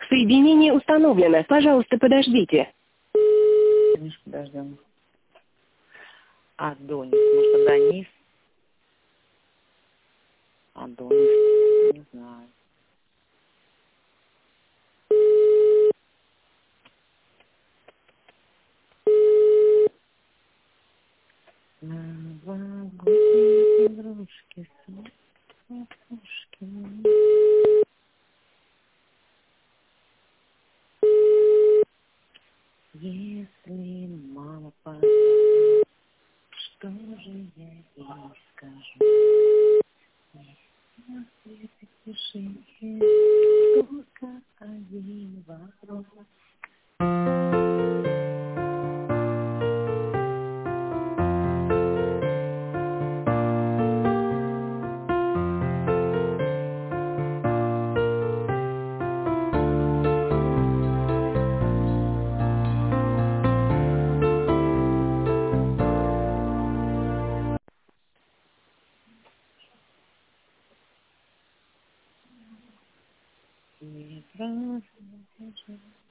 Соединение установлено. Пожалуйста, подождите. Конечно, подождем. Адонис. Может, Адонис? Адонис. Не знаю. Новогодние игрушки, сладкушки. Если мама позвонит, что же я ей скажу? На свете тишине только один вопрос. Не празднуй же.